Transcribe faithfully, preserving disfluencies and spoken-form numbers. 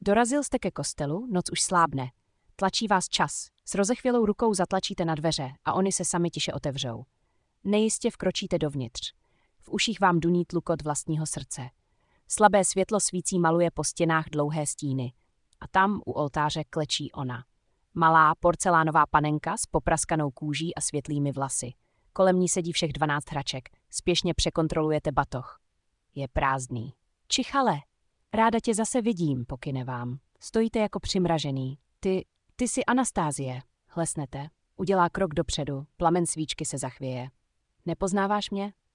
Dorazil jste ke kostelu, noc už slábne. Tlačí vás čas. S rozechvělou rukou zatlačíte na dveře a oni se sami tiše otevřou. Nejistě vkročíte dovnitř. V uších vám duní tlukot vlastního srdce. Slabé světlo svící maluje po stěnách dlouhé stíny. A tam u oltáře klečí ona. Malá porcelánová panenka s popraskanou kůží a světlými vlasy. Kolem ní sedí všech dvanáct hraček. Spěšně překontrolujete batoh. Je prázdný. Čichale, ráda tě zase vidím, pokyne vám. Stojíte jako přimražený. Ty, ty jsi Anastázie. Hlesnete. Udělá krok dopředu. Plamen svíčky se zachvěje. Nepoznáváš mě?